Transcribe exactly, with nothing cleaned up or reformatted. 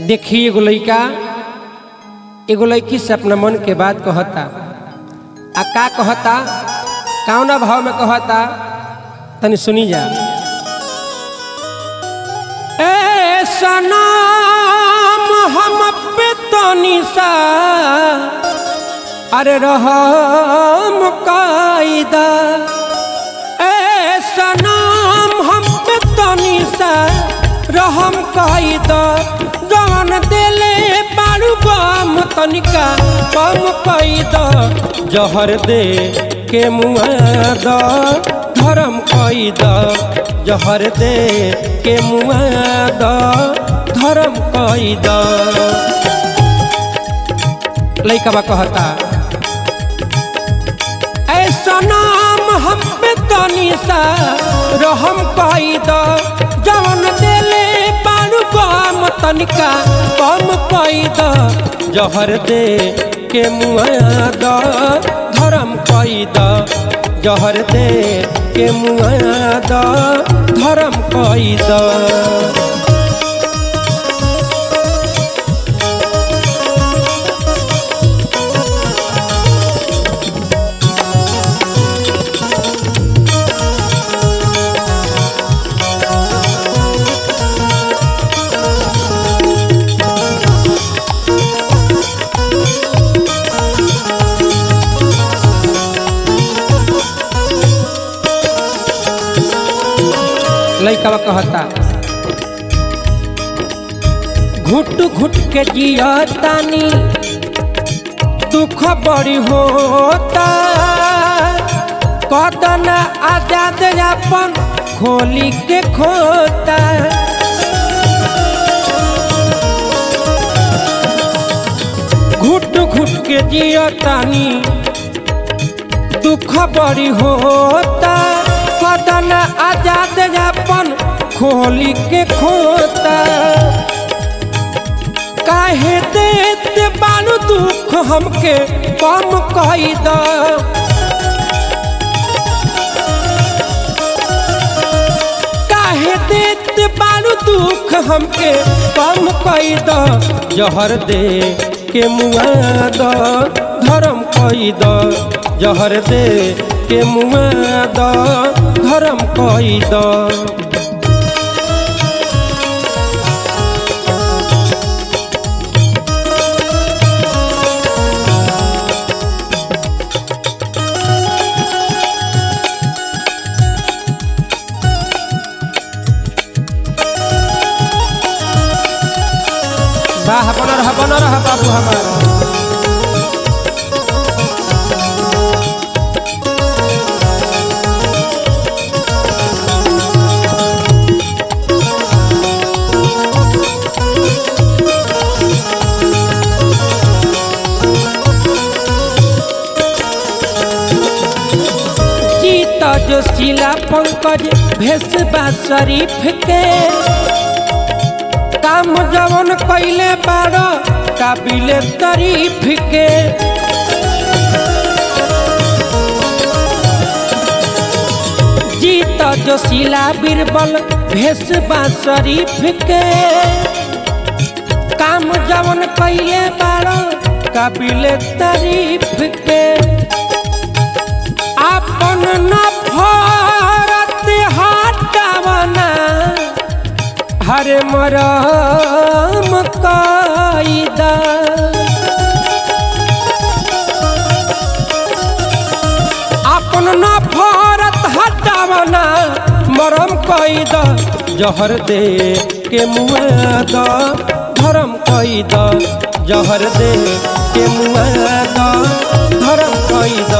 देखी एगो लड़का एगो लड़की से अपना मन के बात कहता आ का कहता कौना भाव में कहता तनी सुनी जा। ए सनम हम पे तनी सा अरे रहम कायदा, ए सनम हम पे तनी सा रहम कायदा, जवन दिले बारू गम तनिका कम कायदा, जहर दे के मुआदा धर्म कायदा, जहर दे के मुआदा धर्म कायदा। लइका बा कहता ऐसा नाम हम पे तनी सा रहम कायदा, जवन दिले बारू गम तनिका कम कायदा, जहर दे के मुआदा धर्म कायदा, जहर दे के मुआदा धर्म कायदा। लइका कहता घुट घुट के जिया तानी दुख बड़ी होता, कदन आजाद अपन खोली के खोता, घुट घुट के जिया तानी दुख बड़ी होता, कदन आजाद अपन खोली के खोता, काहे देते बालू दुख हमके कम कायदा, काहे देते बालू दुख हमके कम कायदा, जहर दे के मुआदा धर्म कायदा, जहर दे के मुआदा धर्म कायदा। वाह बना रहा बना रहा बाबू हमारा। जोशीला पंकज भेसबा शरीफ के काम जवन कैले बाड़ा काबिले तारीफ के, जीता जोशीला बीरबल भेसबा शरीफ के काम जवन कैले बाड़ा काबिले तारीफ के, अपन नफरत हटावना हरे मरम कायदा, अपन नफरत हटावना मरम कायदा, जहर दे के मुआदा धर्म कायदा, जहर दे के मुआदा धर्म कायदा।